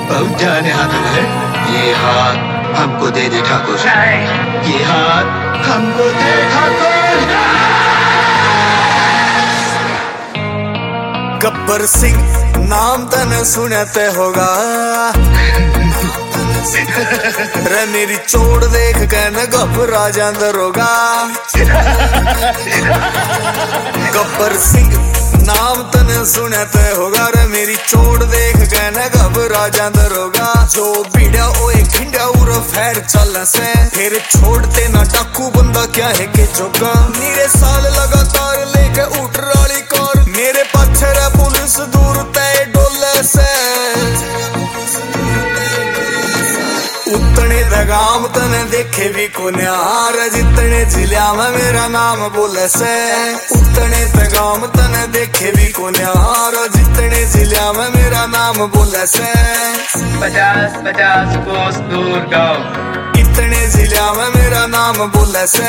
बहुत जाने हाथ है। ये हाथ हमको दे दे ठाकुर। ये हाथ हमको दे ठाकुर। गब्बर सिंह नाम तने सुने ते होगा रे मेरी चोट देख के न घबरा जांदा रोगा। गब्बर सिंह नाम तने सुने ते होगा रे मेरी चोट देख के न घबरा जांदा रोगा। जो बीड़ा ओए खिंडा उर फैर चल से फिर छोड़ते ना डाकू बंदा क्या है के जोगा। नीरे साल लगातार लेके उठ राली कार मेरे पाछे रे पुलिस दूर तय डोले से। उतने दगाम तने देखे भी कोन्यार जितने जिला में मेरा नाम बोले से। उतने दगाम तने देखे भी कोन्यार जितने जिला में मेरा नाम बोले से। 50-50 कोस दूर गाँव इतने जिला में मेरा नाम बोले से।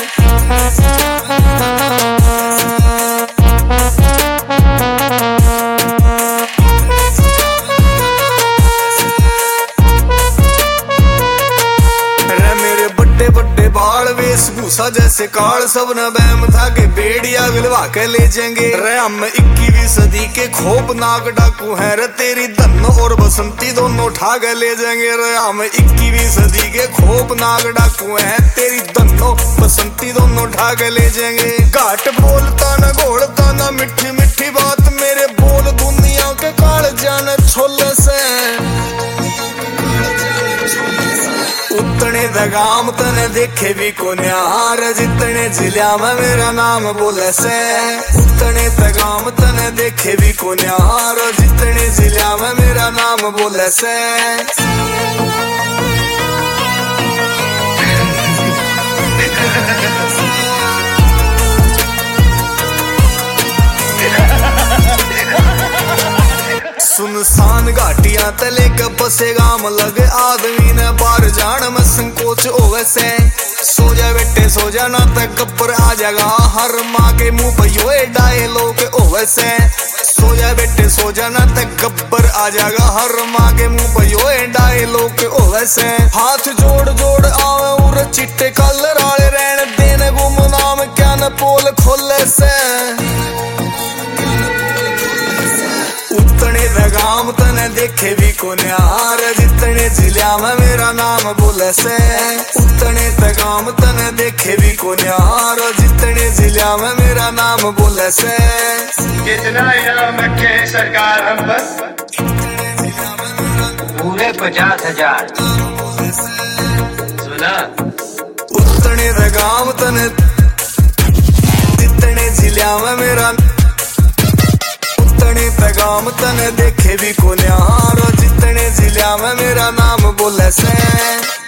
बाल वेशभूषा जैसे काल सब न बैम था के बेड़िया विलवा के ले जाएंगे रे। हम 21वीं सदी के खौफनाक डाकू हैं रे। तेरी धन्नो और बसंती दोनों उठा के ले जाएंगे रे। हम 21वीं सदी के खौफनाक डाकू हैं। तेरी धन्नो बसंती दोनों उठा के ले जाएंगे। घाट बोलता न घोड़ता न मिठी मिठी बात मेरे बोल दुनिया के काल जाने छोले से। उतने दगाम तने देखे भी कोन्यार जितने जिला में मेरा नाम बोले से। उतने दगाम तने देखे भी कोन्यार जितने जिला में मेरा नाम बोले से। सुनसान घाटियां तले बसे गाम लगे आदमी ने बाहर जान में संकोच होवे से। सो जा बेटे सो जा ना तक गब्बर आ जाएगा हर माँ के मुंह पर यो डायलॉग होवे से। सो जा बेटे सो जा ना तक गब्बर आ जाएगा हर माँ के मुंह पर यो डायलॉग होवे से। हाथ जोड़ जोड़ आवे उर चिट्टे कलर आले रहने देने गुम नाम क्या न पोल खोले से। उतने दगाम तने देखे भी कोन्यार जितने जिला में मेरा नाम बोले से। उतने दगाम तने देखे भी कोन्यार जितने जिला में मेरा नाम बोले से। कितना इनाम रखे सरकार हम बस पूरे 50,000 सुना। उतने दगाम तने जितने जिला में मेरा पैगाम तने देखे भी कोन्यार जितने जिला में मेरा नाम बोले से।